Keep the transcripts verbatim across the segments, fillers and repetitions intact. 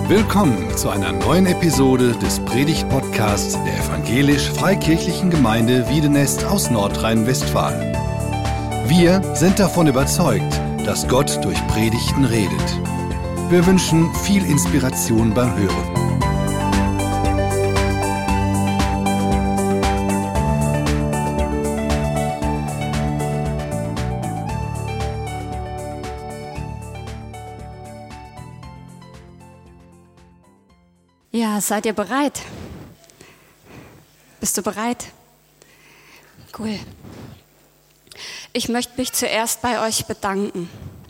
Willkommen zu einer neuen Episode des Predigt-Podcasts der Evangelisch-Freikirchlichen Gemeinde Wiedenest aus Nordrhein-Westfalen. Wir sind davon überzeugt, dass Gott durch Predigten redet. Wir wünschen viel Inspiration beim Hören. Ja, seid ihr bereit? Bist du bereit? Cool. Ich möchte mich zuerst bei euch bedanken,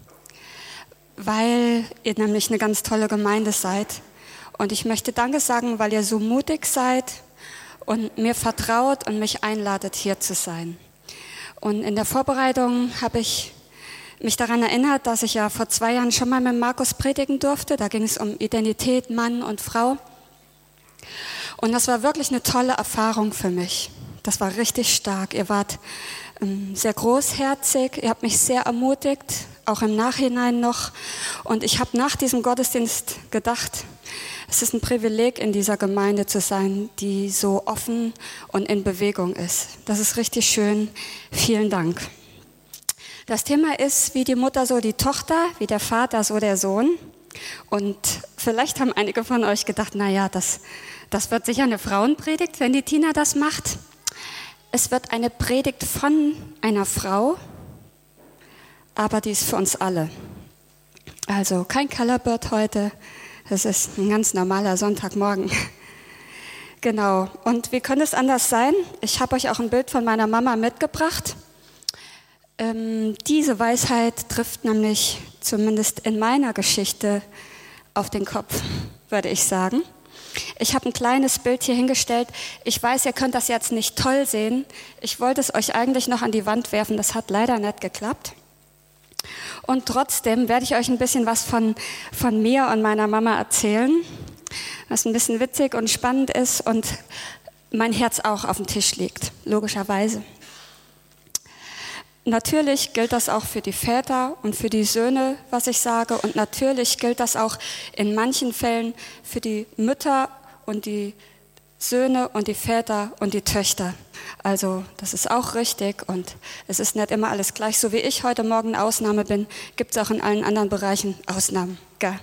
weil ihr nämlich eine ganz tolle Gemeinde seid. Und ich möchte Danke sagen, weil ihr so mutig seid und mir vertraut und mich einladet, hier zu sein. Und in der Vorbereitung habe ich mich daran erinnert, dass ich ja vor zwei Jahren schon mal mit Markus predigen durfte. Da ging es um Identität, Mann und Frau. Und das war wirklich eine tolle Erfahrung für mich. Das war richtig stark. Ihr wart ähm, sehr großherzig, ihr habt mich sehr ermutigt, auch im Nachhinein noch. Und ich habe nach diesem Gottesdienst gedacht, es ist ein Privileg, in dieser Gemeinde zu sein, die so offen und in Bewegung ist. Das ist richtig schön. Vielen Dank. Das Thema ist, wie die Mutter so die Tochter, wie der Vater so der Sohn. Und vielleicht haben einige von euch gedacht, naja, das, das wird sicher eine Frauenpredigt, wenn die Tina das macht. Es wird eine Predigt von einer Frau, aber die ist für uns alle. Also kein Colorbird heute, das ist ein ganz normaler Sonntagmorgen. Genau, und wie könnte es anders sein? Ich habe euch auch ein Bild von meiner Mama mitgebracht. Ähm, diese Weisheit trifft nämlich zumindest in meiner Geschichte auf den Kopf, würde ich sagen. Ich habe ein kleines Bild hier hingestellt. Ich weiß, ihr könnt das jetzt nicht toll sehen. Ich wollte es euch eigentlich noch an die Wand werfen. Das hat leider nicht geklappt. Und trotzdem werde ich euch ein bisschen was von, von mir und meiner Mama erzählen, was ein bisschen witzig und spannend ist und mein Herz auch auf dem Tisch liegt, logischerweise. Natürlich gilt das auch für die Väter und für die Söhne, was ich sage. Und natürlich gilt das auch in manchen Fällen für die Mütter und die Söhne und die Väter und die Töchter. Also das ist auch richtig und es ist nicht immer alles gleich. So wie ich heute Morgen eine Ausnahme bin, gibt es auch in allen anderen Bereichen Ausnahmen. Gell?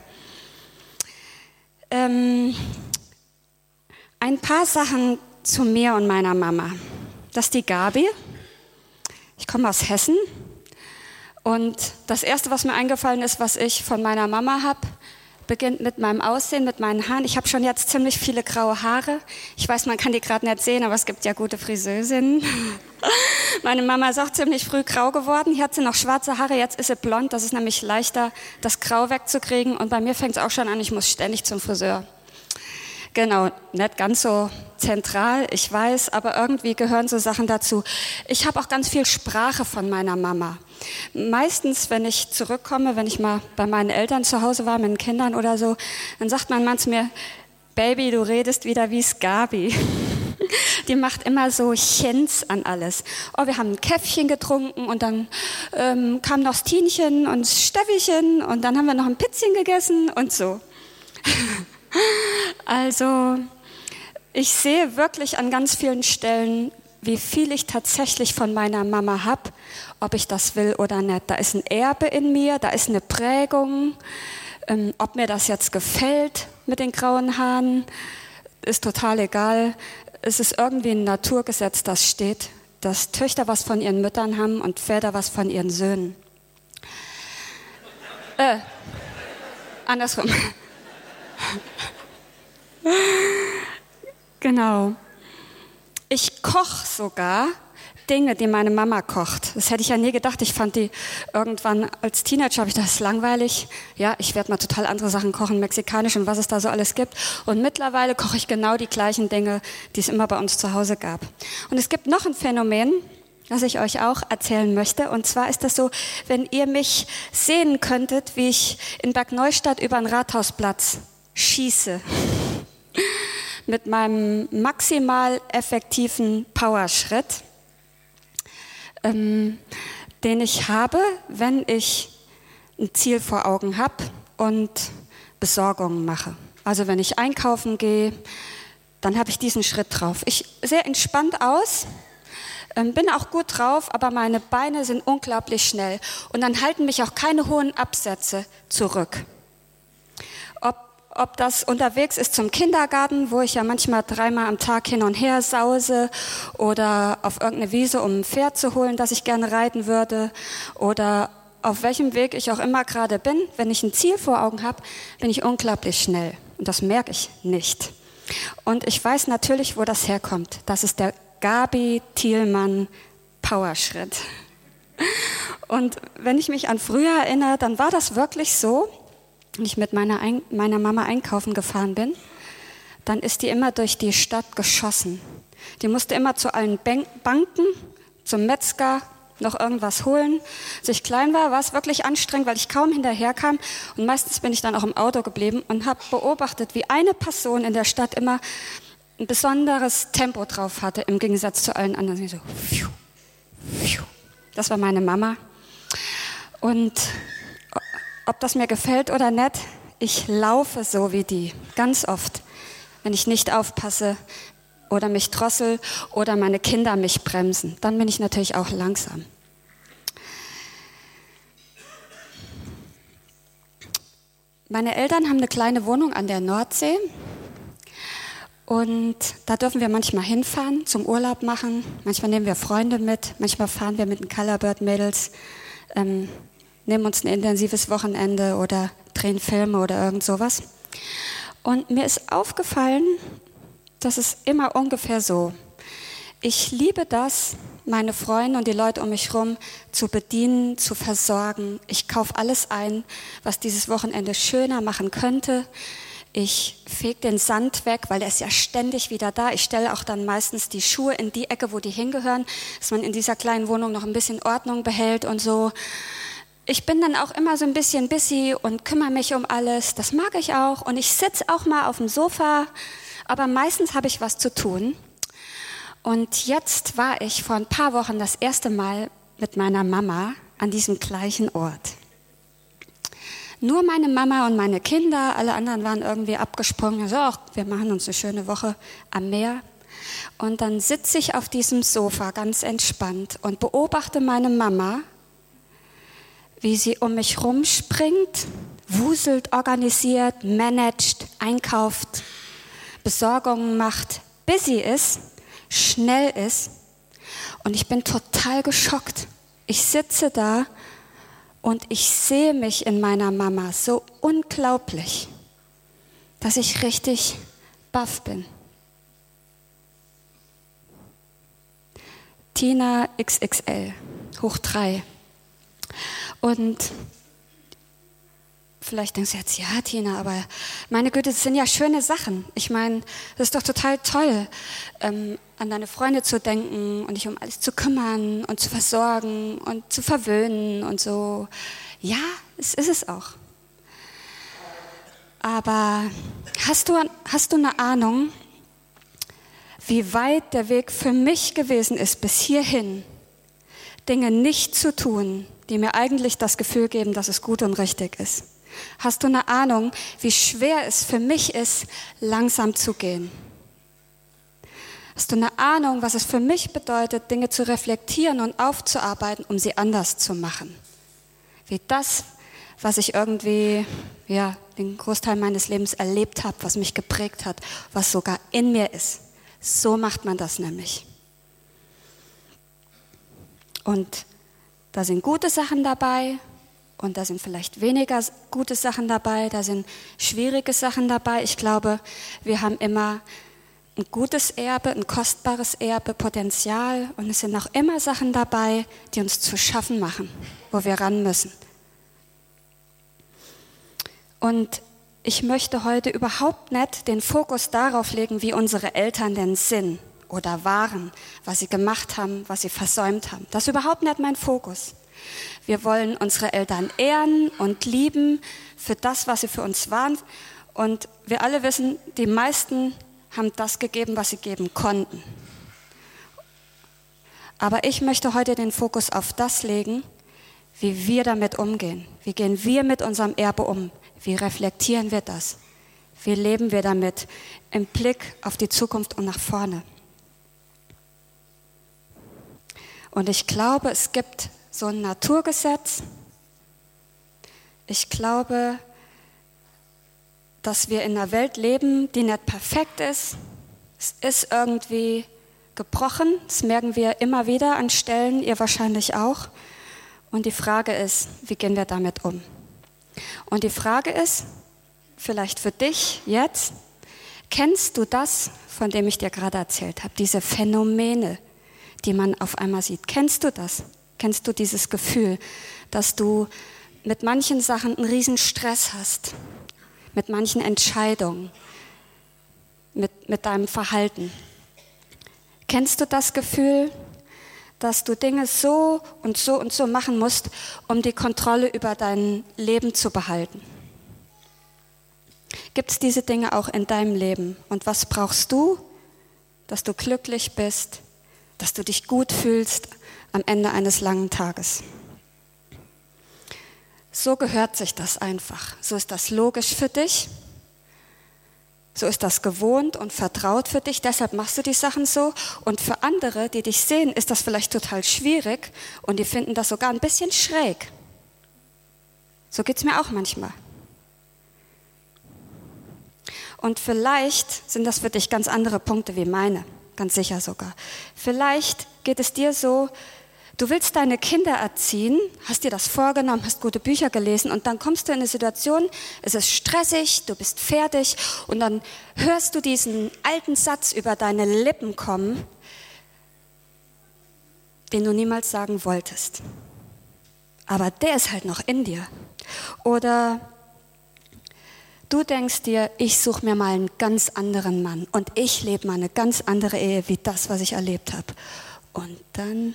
Ähm, ein paar Sachen zu mir und meiner Mama. Das ist die Gabi. Ich komme aus Hessen und das Erste, was mir eingefallen ist, was ich von meiner Mama habe, beginnt mit meinem Aussehen, mit meinen Haaren. Ich habe schon jetzt ziemlich viele graue Haare. Ich weiß, man kann die gerade nicht sehen, aber es gibt ja gute Friseusinnen. Meine Mama ist auch ziemlich früh grau geworden. Hier hat sie noch schwarze Haare, jetzt ist sie blond. Das ist nämlich leichter, das Grau wegzukriegen. Und bei mir fängt es auch schon an, ich muss ständig zum Friseur. Genau, nicht ganz so zentral, ich weiß, aber irgendwie gehören so Sachen dazu. Ich habe auch ganz viel Sprache von meiner Mama. Meistens, wenn ich zurückkomme, wenn ich mal bei meinen Eltern zu Hause war, mit den Kindern oder so, dann sagt mein Mann zu mir, Baby, du redest wieder wie Gabi. Die macht immer so Chens an alles. Oh, wir haben ein Käffchen getrunken und dann ähm, kam noch das Tienchen und das Steffichen und dann haben wir noch ein Pizzchen gegessen und so. Also, ich sehe wirklich an ganz vielen Stellen, wie viel ich tatsächlich von meiner Mama habe, ob ich das will oder nicht. Da ist ein Erbe in mir, da ist eine Prägung. Ähm, ob mir das jetzt gefällt mit den grauen Haaren, ist total egal. Es ist irgendwie ein Naturgesetz, das steht, dass Töchter was von ihren Müttern haben und Väter was von ihren Söhnen. Äh, andersrum. Genau. Ich koche sogar Dinge, die meine Mama kocht. Das hätte ich ja nie gedacht. Ich fand die irgendwann als Teenager, habe ich das langweilig. Ja, ich werde mal total andere Sachen kochen, mexikanisch und was es da so alles gibt. Und mittlerweile koche ich genau die gleichen Dinge, die es immer bei uns zu Hause gab. Und es gibt noch ein Phänomen, das ich euch auch erzählen möchte. Und zwar ist das so, wenn ihr mich sehen könntet, wie ich in Bergneustadt über den Rathausplatz schieße. Mit meinem maximal effektiven Powerschritt, ähm, den ich habe, wenn ich ein Ziel vor Augen habe und Besorgungen mache. Also wenn ich einkaufen gehe, dann habe ich diesen Schritt drauf. Ich sehe entspannt aus, ähm, bin auch gut drauf, aber meine Beine sind unglaublich schnell. Und dann halten mich auch keine hohen Absätze zurück. Ob, ob das unterwegs ist zum Kindergarten, wo ich ja manchmal dreimal am Tag hin und her sause, oder auf irgendeine Wiese, um ein Pferd zu holen, das ich gerne reiten würde, oder auf welchem Weg ich auch immer gerade bin, wenn ich ein Ziel vor Augen habe, bin ich unglaublich schnell. Und das merke ich nicht. Und ich weiß natürlich, wo das herkommt. Das ist der Gabi Thielmann Powerschritt. Und wenn ich mich an früher erinnere, dann war das wirklich so, wenn ich mit meiner, Ein- meiner Mama einkaufen gefahren bin, dann ist die immer durch die Stadt geschossen. Die musste immer zu allen Ban- Banken, zum Metzger, noch irgendwas holen. Als ich klein war, war es wirklich anstrengend, weil ich kaum hinterherkam. Und meistens bin ich dann auch im Auto geblieben und habe beobachtet, wie eine Person in der Stadt immer ein besonderes Tempo drauf hatte, im Gegensatz zu allen anderen. So, pfiuh, pfiuh. Das war meine Mama. Und ob das mir gefällt oder nicht, ich laufe so wie die, ganz oft, wenn ich nicht aufpasse oder mich drossel oder meine Kinder mich bremsen. Dann bin ich natürlich auch langsam. Meine Eltern haben eine kleine Wohnung an der Nordsee und da dürfen wir manchmal hinfahren, zum Urlaub machen. Manchmal nehmen wir Freunde mit, manchmal fahren wir mit den Colorbird-Mädels, ähm, nehmen uns ein intensives Wochenende oder drehen Filme oder irgend sowas. Und mir ist aufgefallen, das ist immer ungefähr so. Ich liebe das, meine Freunde und die Leute um mich herum zu bedienen, zu versorgen. Ich kaufe alles ein, was dieses Wochenende schöner machen könnte. Ich fege den Sand weg, weil der ist ja ständig wieder da. Ich stelle auch dann meistens die Schuhe in die Ecke, wo die hingehören, dass man in dieser kleinen Wohnung noch ein bisschen Ordnung behält und so. Ich bin dann auch immer so ein bisschen busy und kümmere mich um alles. Das mag ich auch. Und ich sitze auch mal auf dem Sofa, aber meistens habe ich was zu tun. Und jetzt war ich vor ein paar Wochen das erste Mal mit meiner Mama an diesem gleichen Ort. Nur meine Mama und meine Kinder, alle anderen waren irgendwie abgesprungen. So, ach, wir machen uns eine schöne Woche am Meer. Und dann sitze ich auf diesem Sofa ganz entspannt und beobachte meine Mama, wie sie um mich rumspringt, wuselt, organisiert, managt, einkauft, Besorgungen macht, busy ist, schnell ist. Und ich bin total geschockt. Ich sitze da und ich sehe mich in meiner Mama so unglaublich, dass ich richtig baff bin. Tina X X L, hoch drei. Und vielleicht denkst du jetzt, ja Tina, aber meine Güte, das sind ja schöne Sachen. Ich meine, das ist doch total toll, ähm, an deine Freunde zu denken und dich um alles zu kümmern und zu versorgen und zu verwöhnen und so. Ja, es ist es auch. Aber hast du, hast du eine Ahnung, wie weit der Weg für mich gewesen ist bis hierhin, Dinge nicht zu tun, die mir eigentlich das Gefühl geben, dass es gut und richtig ist? Hast du eine Ahnung, wie schwer es für mich ist, langsam zu gehen? Hast du eine Ahnung, was es für mich bedeutet, Dinge zu reflektieren und aufzuarbeiten, um sie anders zu machen? Wie das, was ich irgendwie, ja, den Großteil meines Lebens erlebt habe, was mich geprägt hat, was sogar in mir ist. So macht man das nämlich. Und da sind gute Sachen dabei und da sind vielleicht weniger gute Sachen dabei, da sind schwierige Sachen dabei. Ich glaube, wir haben immer ein gutes Erbe, ein kostbares Erbe, Potenzial und es sind auch immer Sachen dabei, die uns zu schaffen machen, wo wir ran müssen. Und ich möchte heute überhaupt nicht den Fokus darauf legen, wie unsere Eltern denn sind oder waren, was sie gemacht haben, was sie versäumt haben. Das ist überhaupt nicht mein Fokus. Wir wollen unsere Eltern ehren und lieben für das, was sie für uns waren. Und wir alle wissen, die meisten haben das gegeben, was sie geben konnten. Aber ich möchte heute den Fokus auf das legen, wie wir damit umgehen. Wie gehen wir mit unserem Erbe um? Wie reflektieren wir das? Wie leben wir damit im Blick auf die Zukunft und nach vorne? Und ich glaube, es gibt so ein Naturgesetz. Ich glaube, dass wir in einer Welt leben, die nicht perfekt ist. Es ist irgendwie gebrochen. Das merken wir immer wieder an Stellen, ihr wahrscheinlich auch. Und die Frage ist, wie gehen wir damit um? Und die Frage ist, vielleicht für dich jetzt, kennst du das, von dem ich dir gerade erzählt habe, diese Phänomene, die man auf einmal sieht? Kennst du das? Kennst du dieses Gefühl, dass du mit manchen Sachen einen riesen Stress hast, mit manchen Entscheidungen, mit, mit deinem Verhalten? Kennst du das Gefühl, dass du Dinge so und so und so machen musst, um die Kontrolle über dein Leben zu behalten? Gibt es diese Dinge auch in deinem Leben? Und was brauchst du, dass du glücklich bist, dass du dich gut fühlst am Ende eines langen Tages? So gehört sich das einfach. So ist das logisch für dich. So ist das gewohnt und vertraut für dich. Deshalb machst du die Sachen so. Und für andere, die dich sehen, ist das vielleicht total schwierig und die finden das sogar ein bisschen schräg. So geht es mir auch manchmal. Und vielleicht sind das für dich ganz andere Punkte wie meine, ganz sicher sogar. Vielleicht geht es dir so, du willst deine Kinder erziehen, hast dir das vorgenommen, hast gute Bücher gelesen und dann kommst du in eine Situation, es ist stressig, du bist fertig und dann hörst du diesen alten Satz über deine Lippen kommen, den du niemals sagen wolltest. Aber der ist halt noch in dir. Oder du denkst dir, ich suche mir mal einen ganz anderen Mann und ich lebe mal eine ganz andere Ehe wie das, was ich erlebt habe. Und dann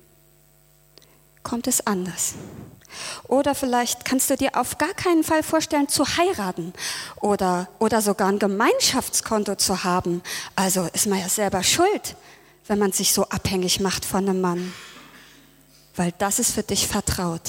kommt es anders. Oder vielleicht kannst du dir auf gar keinen Fall vorstellen, zu heiraten oder, oder sogar ein Gemeinschaftskonto zu haben. Also ist man ja selber schuld, wenn man sich so abhängig macht von einem Mann. Weil das ist für dich vertraut.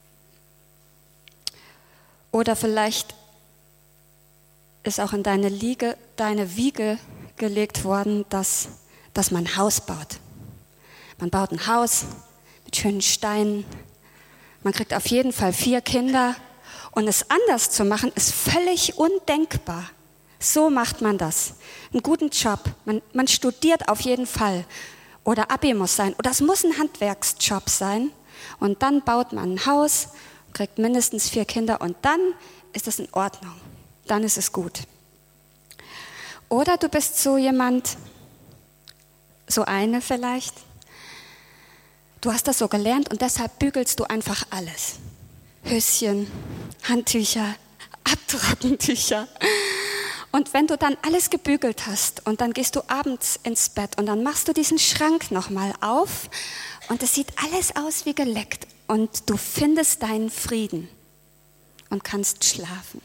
Oder vielleicht ist auch in deine, Liege, deine Wiege gelegt worden, dass, dass man ein Haus baut. Man baut ein Haus mit schönen Steinen. Man kriegt auf jeden Fall vier Kinder. Und es anders zu machen, ist völlig undenkbar. So macht man das. Einen guten Job. Man, man studiert auf jeden Fall. Oder Abi muss sein. Oder es muss ein Handwerksjob sein. Und dann baut man ein Haus, kriegt mindestens vier Kinder. Und dann ist das in Ordnung. Dann ist es gut. Oder du bist so jemand, so eine vielleicht, du hast das so gelernt und deshalb bügelst du einfach alles. Höschen, Handtücher, Abtrockentücher. Und wenn du dann alles gebügelt hast und dann gehst du abends ins Bett und dann machst du diesen Schrank nochmal auf und es sieht alles aus wie geleckt und du findest deinen Frieden und kannst schlafen.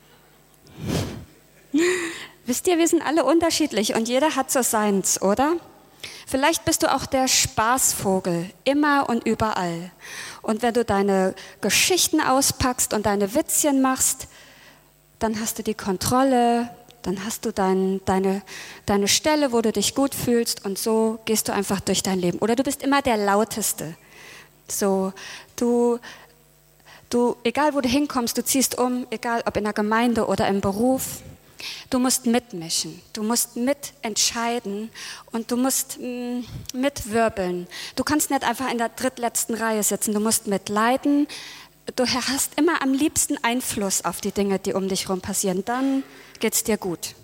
Wisst ihr, wir sind alle unterschiedlich und jeder hat so seins, oder? Vielleicht bist du auch der Spaßvogel, immer und überall. Und wenn du deine Geschichten auspackst und deine Witzchen machst, dann hast du die Kontrolle, dann hast du dein, deine, deine Stelle, wo du dich gut fühlst und so gehst du einfach durch dein Leben. Oder du bist immer der Lauteste. So, du... Du, egal wo du hinkommst, du ziehst um, egal ob in der Gemeinde oder im Beruf, du musst mitmischen, du musst mitentscheiden und du musst mh, mitwirbeln. Du kannst nicht einfach in der drittletzten Reihe sitzen, du musst mitleiden. Du hast immer am liebsten Einfluss auf die Dinge, die um dich herum passieren. Dann geht's dir gut.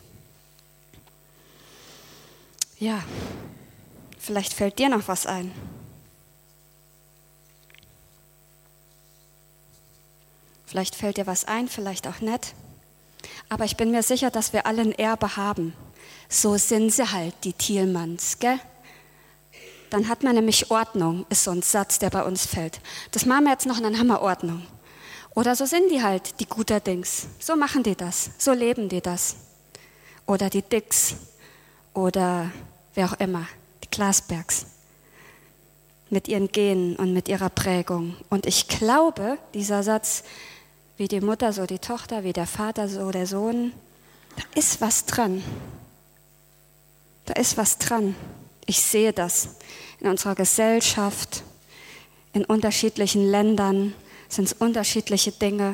Ja, vielleicht fällt dir noch was ein. Vielleicht fällt dir was ein, vielleicht auch nicht. Aber ich bin mir sicher, dass wir alle ein Erbe haben. So sind sie halt, die Thielmanns, gell? Dann hat man nämlich Ordnung, ist so ein Satz, der bei uns fällt. Das machen wir jetzt noch und dann haben wir Ordnung. Oder so sind die halt, die Guterdings. So machen die das, so leben die das. Oder die Dicks oder wer auch immer, die Glasbergs. Mit ihren Genen und mit ihrer Prägung. Und ich glaube, dieser Satz, wie die Mutter, so die Tochter, wie der Vater, so der Sohn, Da ist was dran. Da ist was dran. Ich sehe das in unserer Gesellschaft, in unterschiedlichen Ländern sind es unterschiedliche Dinge.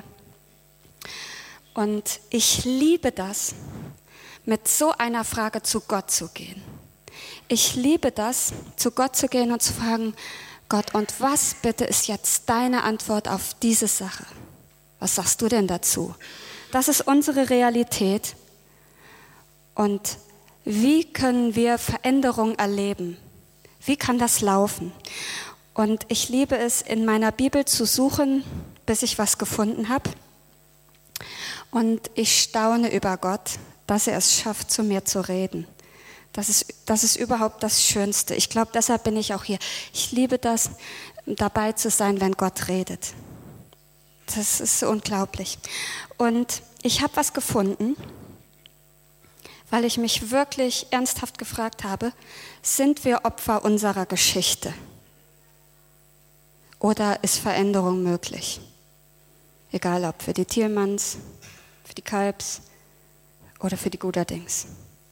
Und ich liebe das, mit so einer Frage zu Gott zu gehen. Ich liebe das, zu Gott zu gehen und zu fragen, Gott, und was bitte ist jetzt deine Antwort auf diese Sache? Was sagst du denn dazu? Das ist unsere Realität. Und wie können wir Veränderung erleben? Wie kann das laufen? Und ich liebe es, in meiner Bibel zu suchen, bis ich was gefunden habe. Und ich staune über Gott, dass er es schafft, zu mir zu reden. Das ist, das ist überhaupt das Schönste. Ich glaube, deshalb bin ich auch hier. Ich liebe das, dabei zu sein, wenn Gott redet. Das ist so unglaublich. Und ich habe was gefunden, weil ich mich wirklich ernsthaft gefragt habe, sind wir Opfer unserer Geschichte? Oder ist Veränderung möglich? Egal ob für die Thielmanns, für die Kalbs oder für die Guderdings.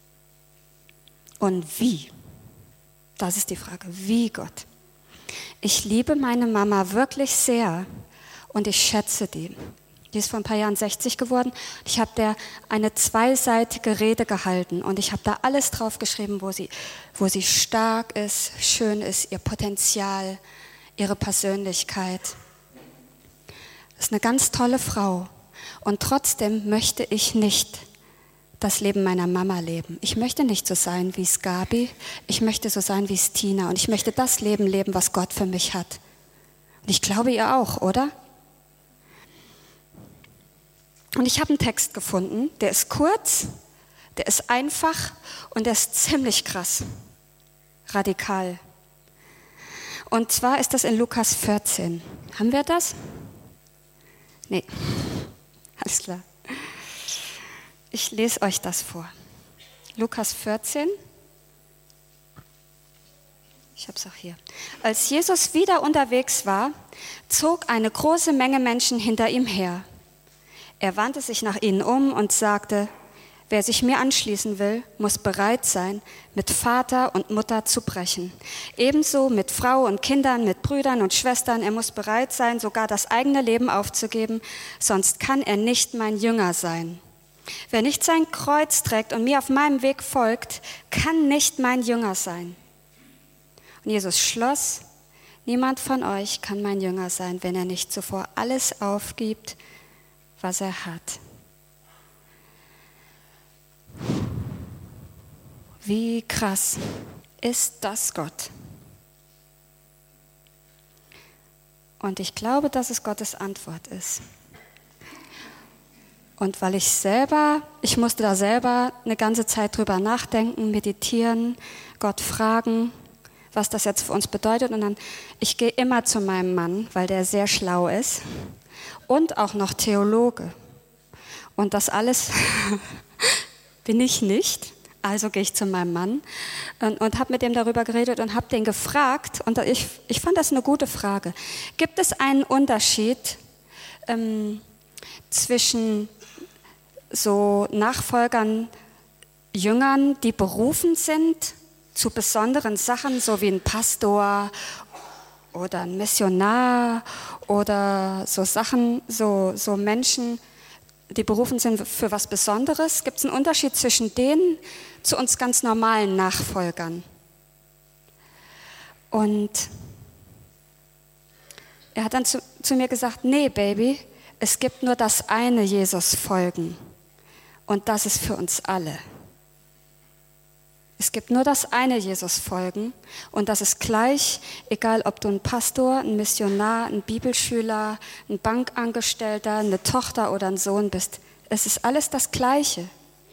Und wie? Das ist die Frage. Wie, Gott? Ich liebe meine Mama wirklich sehr und ich schätze die. Die ist vor ein paar Jahren sechzig geworden. Ich habe der eine zweiseitige Rede gehalten und ich habe da alles draufgeschrieben, wo sie, wo sie stark ist, schön ist, ihr Potenzial, ihre Persönlichkeit. Das ist eine ganz tolle Frau. Und trotzdem möchte ich nicht das Leben meiner Mama leben. Ich möchte nicht so sein wie es Gabi. Ich möchte so sein wie es Tina. Und ich möchte das Leben leben, was Gott für mich hat. Und ich glaube, ihr auch, oder? Und ich habe einen Text gefunden, der ist kurz, der ist einfach und der ist ziemlich krass, radikal. Und zwar ist das in Lukas vierzehn. Haben wir das? Nee, alles klar. Ich lese euch das vor. Lukas vierzehn. Ich habe es auch hier. Als Jesus wieder unterwegs war, zog eine große Menge Menschen hinter ihm her. Er wandte sich nach ihnen um und sagte, wer sich mir anschließen will, muss bereit sein, mit Vater und Mutter zu brechen. Ebenso mit Frau und Kindern, mit Brüdern und Schwestern. Er muss bereit sein, sogar das eigene Leben aufzugeben, sonst kann er nicht mein Jünger sein. Wer nicht sein Kreuz trägt und mir auf meinem Weg folgt, kann nicht mein Jünger sein. Und Jesus schloss, niemand von euch kann mein Jünger sein, wenn er nicht zuvor alles aufgibt, was er hat. Wie krass ist das Gott? Und ich glaube, dass es Gottes Antwort ist. Und weil ich selber, ich musste da selber eine ganze Zeit drüber nachdenken, meditieren, Gott fragen, was das jetzt für uns bedeutet. Und dann, ich gehe immer zu meinem Mann, weil der sehr schlau ist und auch noch Theologe. Und das alles bin ich nicht. Also gehe ich zu meinem Mann und, und habe mit dem darüber geredet und habe den gefragt. Und ich, ich fand das eine gute Frage. Gibt es einen Unterschied ähm, zwischen so Nachfolgern, Jüngern, die berufen sind zu besonderen Sachen, so wie ein Pastor oder ein Missionar oder so Sachen, so, so Menschen, die berufen sind für was Besonderes? Gibt es einen Unterschied zwischen denen zu uns ganz normalen Nachfolgern? Und er hat dann zu, zu mir gesagt, nee, Baby, es gibt nur das eine Jesus folgen und das ist für uns alle. Es gibt nur das eine Jesus folgen und das ist gleich, egal ob du ein Pastor, ein Missionar, ein Bibelschüler, ein Bankangestellter, eine Tochter oder ein Sohn bist. Es ist alles das Gleiche.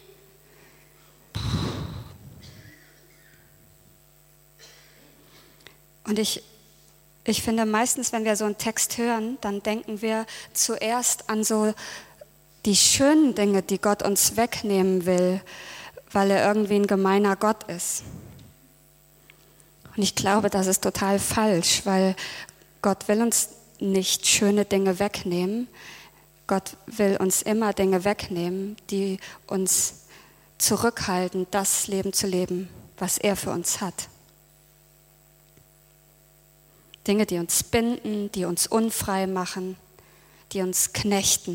Und ich, ich finde meistens, wenn wir so einen Text hören, dann denken wir zuerst an so die schönen Dinge, die Gott uns wegnehmen will, weil er irgendwie ein gemeiner Gott ist. Und ich glaube, das ist total falsch, weil Gott will uns nicht schöne Dinge wegnehmen. Gott will uns immer Dinge wegnehmen, die uns zurückhalten, das Leben zu leben, was er für uns hat. Dinge, die uns binden, die uns unfrei machen, die uns knechten.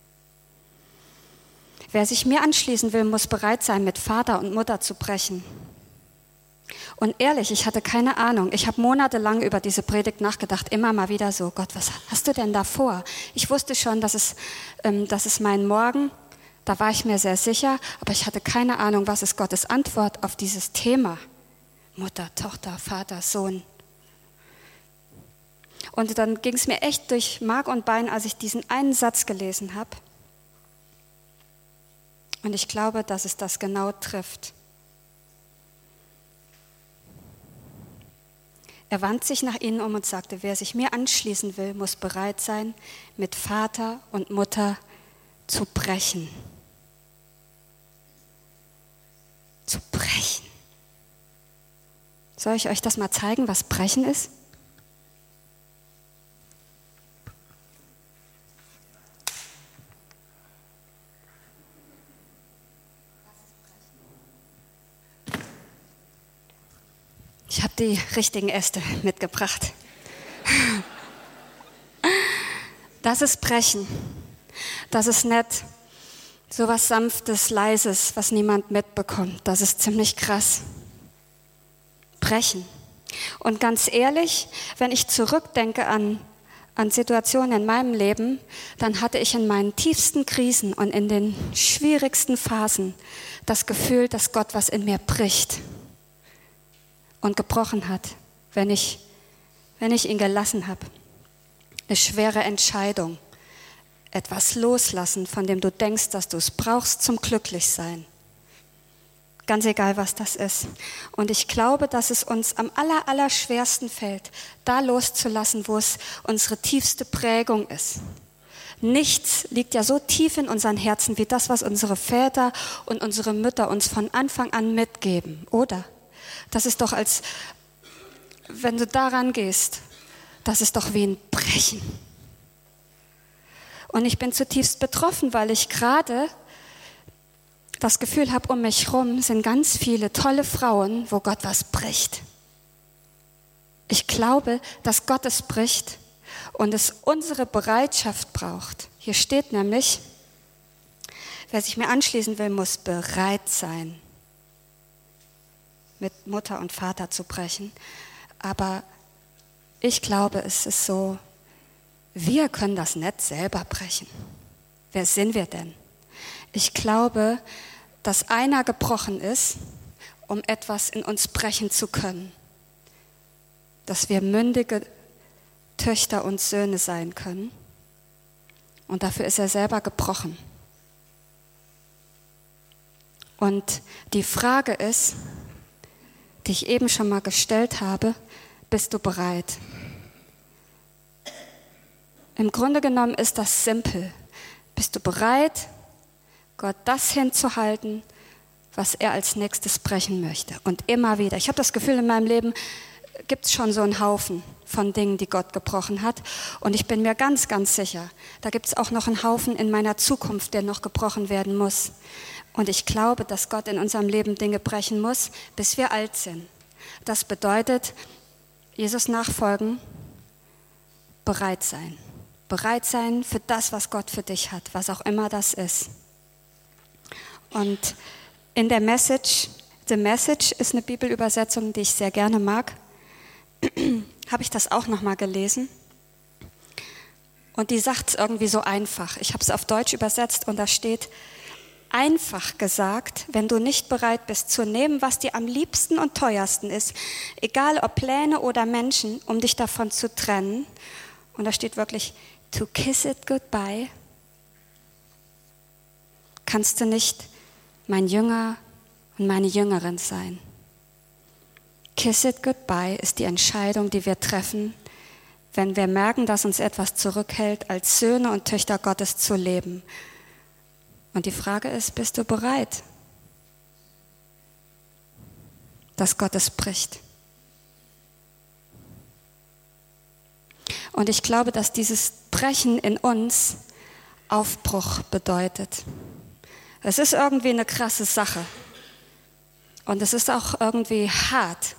Wer sich mir anschließen will, muss bereit sein, mit Vater und Mutter zu brechen. Und ehrlich, ich hatte keine Ahnung. Ich habe monatelang über diese Predigt nachgedacht, immer mal wieder so, Gott, was hast du denn da vor? Ich wusste schon, dass es, ähm, das ist mein Morgen, da war ich mir sehr sicher, aber ich hatte keine Ahnung, was ist Gottes Antwort auf dieses Thema. Mutter, Tochter, Vater, Sohn. Und dann ging es mir echt durch Mark und Bein, als ich diesen einen Satz gelesen habe. Und ich glaube, dass es das genau trifft. Er wandte sich nach ihnen um und sagte, wer sich mir anschließen will, muss bereit sein, mit Vater und Mutter zu brechen. Zu brechen. Soll ich euch das mal zeigen, was brechen ist? Ich habe die richtigen Äste mitgebracht. Das ist Brechen. Das ist nicht so was Sanftes, Leises, was niemand mitbekommt. Das ist ziemlich krass. Brechen. Und ganz ehrlich, wenn ich zurückdenke an, an Situationen in meinem Leben, dann hatte ich in meinen tiefsten Krisen und in den schwierigsten Phasen das Gefühl, dass Gott was in mir bricht und gebrochen hat, wenn ich, wenn ich ihn gelassen habe. Eine schwere Entscheidung, etwas loslassen, von dem du denkst, dass du es brauchst zum Glücklichsein. Ganz egal, was das ist. Und ich glaube, dass es uns am aller, aller schwersten fällt, da loszulassen, wo es unsere tiefste Prägung ist. Nichts liegt ja so tief in unseren Herzen wie das, was unsere Väter und unsere Mütter uns von Anfang an mitgeben, oder? Das ist doch als, wenn du daran gehst, das ist doch wie ein Brechen. Und ich bin zutiefst betroffen, weil ich gerade das Gefühl habe, um mich herum sind ganz viele tolle Frauen, wo Gott was bricht. Ich glaube, dass Gott es bricht und es unsere Bereitschaft braucht. Hier steht nämlich, wer sich mir anschließen will, muss bereit sein, mit Mutter und Vater zu brechen. Aber ich glaube, es ist so, wir können das nicht selber brechen. Wer sind wir denn? Ich glaube, dass einer gebrochen ist, um etwas in uns brechen zu können. Dass wir mündige Töchter und Söhne sein können. Und dafür ist er selber gebrochen. Und die Frage ist, die ich eben schon mal gestellt habe, bist du bereit? Im Grunde genommen ist das simpel. Bist du bereit, Gott das hinzuhalten, was er als nächstes brechen möchte? Und immer wieder. Ich habe das Gefühl, in meinem Leben gibt es schon so einen Haufen von Dingen, die Gott gebrochen hat. Und ich bin mir ganz, ganz sicher, da gibt es auch noch einen Haufen in meiner Zukunft, der noch gebrochen werden muss. Und ich glaube, dass Gott in unserem Leben Dinge brechen muss, bis wir alt sind. Das bedeutet, Jesus nachfolgen, bereit sein. Bereit sein für das, was Gott für dich hat, was auch immer das ist. Und in der Message, The Message ist eine Bibelübersetzung, die ich sehr gerne mag, habe ich das auch nochmal gelesen. Und die sagt es irgendwie so einfach. Ich habe es auf Deutsch übersetzt und da steht, einfach gesagt, wenn du nicht bereit bist zu nehmen, was dir am liebsten und teuersten ist, egal ob Pläne oder Menschen, um dich davon zu trennen. Und da steht wirklich, to kiss it goodbye, kannst du nicht mein Jünger und meine Jüngerin sein. Kiss it goodbye ist die Entscheidung, die wir treffen, wenn wir merken, dass uns etwas zurückhält, als Söhne und Töchter Gottes zu leben. Und die Frage ist, bist du bereit, dass Gott es bricht? Und ich glaube, dass dieses Brechen in uns Aufbruch bedeutet. Es ist irgendwie eine krasse Sache. Und es ist auch irgendwie hart.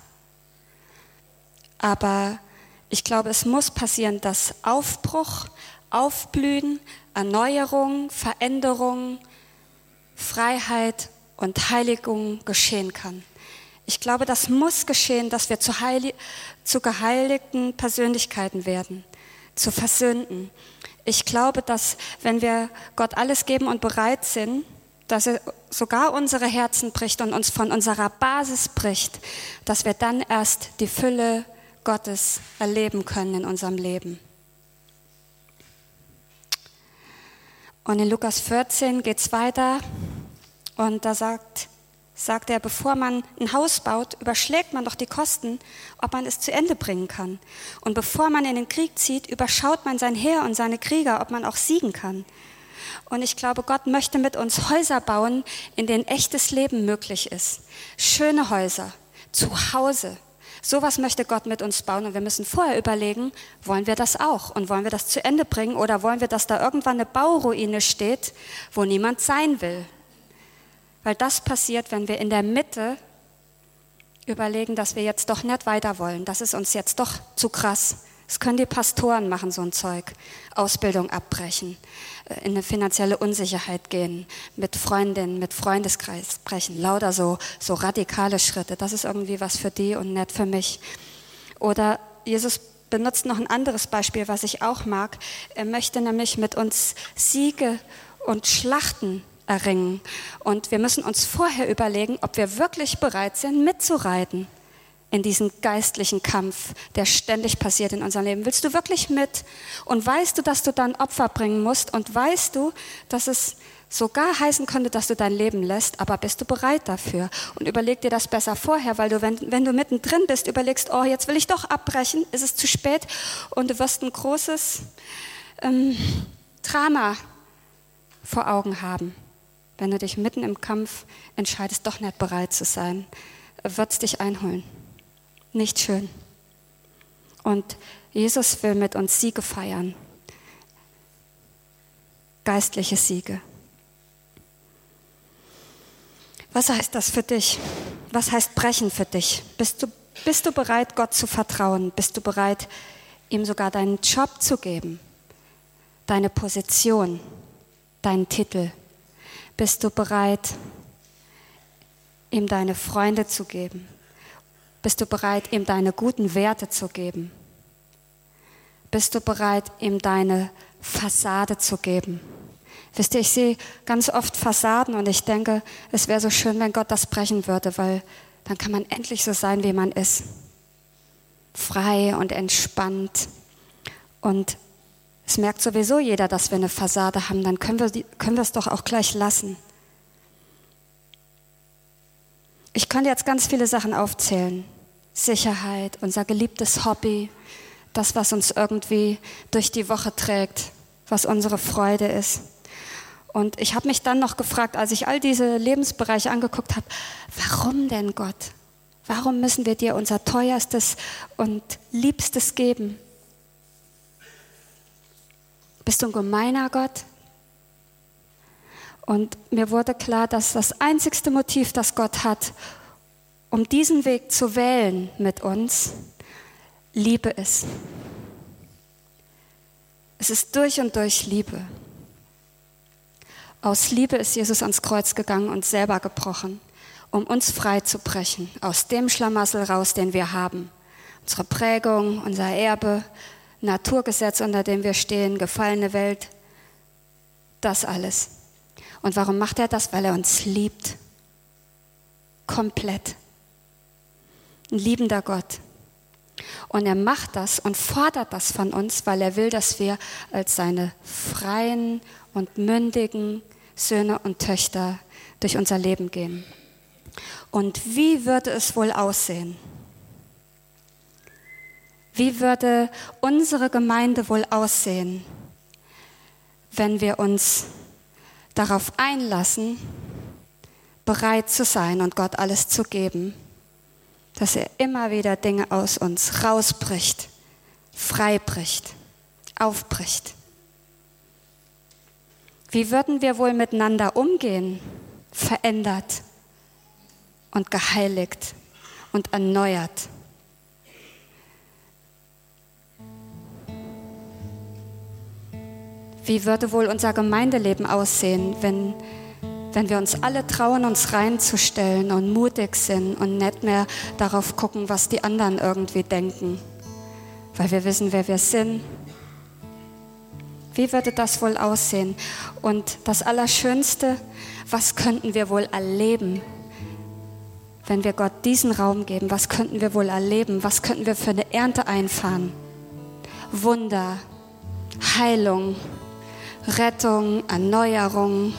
Aber ich glaube, es muss passieren, dass Aufbruch, Aufblühen, Erneuerung, Veränderung, Freiheit und Heiligung geschehen kann. Ich glaube, das muss geschehen, dass wir zu, heili- zu geheiligten Persönlichkeiten werden, zu Versöhnten. Ich glaube, dass wenn wir Gott alles geben und bereit sind, dass er sogar unsere Herzen bricht und uns von unserer Basis bricht, dass wir dann erst die Fülle Gottes erleben können in unserem Leben. Und in Lukas vierzehn geht es weiter und da sagt, sagt er, bevor man ein Haus baut, überschlägt man doch die Kosten, ob man es zu Ende bringen kann. Und bevor man in den Krieg zieht, überschaut man sein Heer und seine Krieger, ob man auch siegen kann. Und ich glaube, Gott möchte mit uns Häuser bauen, in denen echtes Leben möglich ist. Schöne Häuser, zu Hause. Sowas möchte Gott mit uns bauen. Und wir müssen vorher überlegen, wollen wir das auch? Und wollen wir das zu Ende bringen? Oder wollen wir, dass da irgendwann eine Bauruine steht, wo niemand sein will? Weil das passiert, wenn wir in der Mitte überlegen, dass wir jetzt doch nicht weiter wollen. Das ist uns jetzt doch zu krass. Das können die Pastoren machen, so ein Zeug. Ausbildung abbrechen, in eine finanzielle Unsicherheit gehen, mit Freundinnen, mit Freundeskreis brechen. Lauter so, so radikale Schritte. Das ist irgendwie was für die und nicht für mich. Oder Jesus benutzt noch ein anderes Beispiel, was ich auch mag. Er möchte nämlich mit uns Siege und Schlachten erringen. Und wir müssen uns vorher überlegen, ob wir wirklich bereit sind, mitzureiten in diesen geistlichen Kampf, der ständig passiert in unserem Leben. Willst du wirklich mit? Und weißt du, dass du dann Opfer bringen musst? Und weißt du, dass es sogar heißen könnte, dass du dein Leben lässt, aber bist du bereit dafür? Und überleg dir das besser vorher, weil du, wenn, wenn du mittendrin bist, überlegst, oh, jetzt will ich doch abbrechen, ist es zu spät und du wirst ein großes ähm, Drama vor Augen haben. Wenn du dich mitten im Kampf entscheidest, doch nicht bereit zu sein, wird es dich einholen. Nicht schön. Und Jesus will mit uns Siege feiern. Geistliche Siege. Was heißt das für dich? Was heißt brechen für dich? Bist du, bist du bereit, Gott zu vertrauen? Bist du bereit, ihm sogar deinen Job zu geben? Deine Position? Deinen Titel? Bist du bereit, ihm deine Freunde zu geben? Bist du bereit, ihm deine guten Werte zu geben? Bist du bereit, ihm deine Fassade zu geben? Wisst ihr, ich sehe ganz oft Fassaden und ich denke, es wäre so schön, wenn Gott das brechen würde, weil dann kann man endlich so sein, wie man ist. Frei und entspannt. Und es merkt sowieso jeder, dass wir eine Fassade haben, dann können wir, die, können wir es doch auch gleich lassen. Ich könnte jetzt ganz viele Sachen aufzählen. Sicherheit, unser geliebtes Hobby, das, was uns irgendwie durch die Woche trägt, was unsere Freude ist. Und ich habe mich dann noch gefragt, als ich all diese Lebensbereiche angeguckt habe, warum denn Gott? Warum müssen wir dir unser Teuerstes und Liebstes geben? Bist du ein gemeiner Gott? Und mir wurde klar, dass das einzigste Motiv, das Gott hat, um diesen Weg zu wählen mit uns, Liebe ist. Es ist durch und durch Liebe. Aus Liebe ist Jesus ans Kreuz gegangen und selber gebrochen, um uns frei zu brechen, aus dem Schlamassel raus, den wir haben. Unsere Prägung, unser Erbe, Naturgesetz, unter dem wir stehen, gefallene Welt, das alles. Und warum macht er das? Weil er uns liebt. Komplett. Ein liebender Gott. Und er macht das und fordert das von uns, weil er will, dass wir als seine freien und mündigen Söhne und Töchter durch unser Leben gehen. Und wie würde es wohl aussehen? Wie würde unsere Gemeinde wohl aussehen, wenn wir uns darauf einlassen, bereit zu sein und Gott alles zu geben, dass er immer wieder Dinge aus uns rausbricht, freibricht, aufbricht. Wie würden wir wohl miteinander umgehen? Verändert und geheiligt und erneuert. Wie würde wohl unser Gemeindeleben aussehen, wenn, wenn wir uns alle trauen, uns reinzustellen und mutig sind und nicht mehr darauf gucken, was die anderen irgendwie denken, weil wir wissen, wer wir sind? Wie würde das wohl aussehen? Und das Allerschönste, was könnten wir wohl erleben, wenn wir Gott diesen Raum geben? Was könnten wir wohl erleben? Was könnten wir für eine Ernte einfahren? Wunder, Heilung, Rettung, Erneuerung,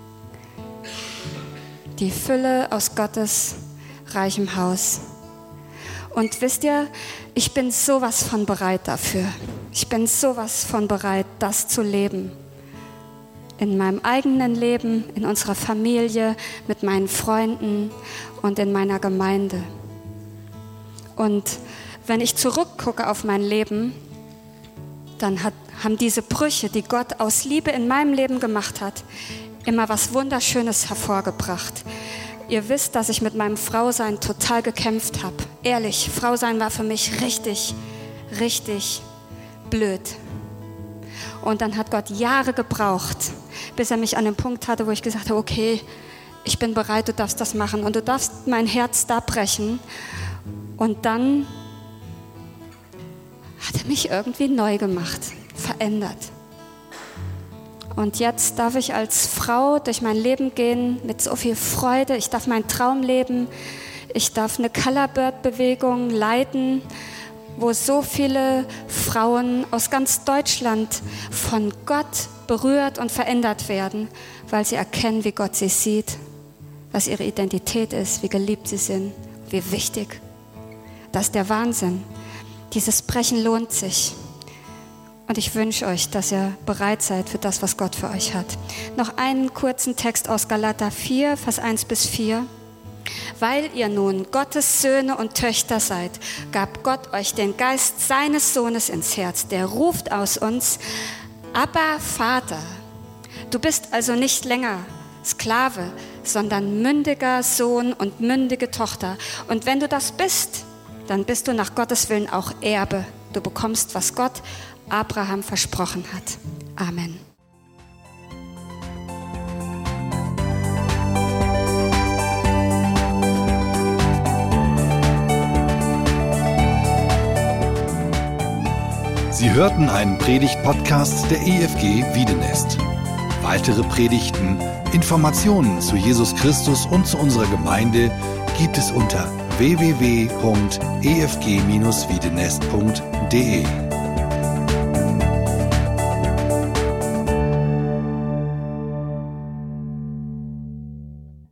die Fülle aus Gottes reichem Haus. Und wisst ihr, ich bin sowas von bereit dafür. Ich bin sowas von bereit, das zu leben. In meinem eigenen Leben, in unserer Familie, mit meinen Freunden und in meiner Gemeinde. Und wenn ich zurückgucke auf mein Leben, dann hat, haben diese Brüche, die Gott aus Liebe in meinem Leben gemacht hat, immer was Wunderschönes hervorgebracht. Ihr wisst, dass ich mit meinem Frausein total gekämpft habe. Ehrlich, Frausein war für mich richtig, richtig blöd. Und dann hat Gott Jahre gebraucht, bis er mich an den Punkt hatte, wo ich gesagt habe, okay, ich bin bereit, du darfst das machen und du darfst mein Herz da brechen. Und dann hat er mich irgendwie neu gemacht, verändert. Und jetzt darf ich als Frau durch mein Leben gehen mit so viel Freude. Ich darf meinen Traum leben. Ich darf eine Colorbird-Bewegung leiten, wo so viele Frauen aus ganz Deutschland von Gott berührt und verändert werden, weil sie erkennen, wie Gott sie sieht, was ihre Identität ist, wie geliebt sie sind, wie wichtig. Das ist der Wahnsinn. Dieses Brechen lohnt sich. Und ich wünsche euch, dass ihr bereit seid für das, was Gott für euch hat. Noch einen kurzen Text aus Galater vier, Vers eins bis vier. Weil ihr nun Gottes Söhne und Töchter seid, gab Gott euch den Geist seines Sohnes ins Herz. Der ruft aus uns, Abba, Vater. Du bist also nicht länger Sklave, sondern mündiger Sohn und mündige Tochter. Und wenn du das bist, dann bist du nach Gottes Willen auch Erbe. Du bekommst, was Gott Abraham versprochen hat. Amen. Sie hörten einen Predigt-Podcast der E F G Wiedenest. Weitere Predigten, Informationen zu Jesus Christus und zu unserer Gemeinde gibt es unter w w w punkt e f g dash wiedenest punkt d e.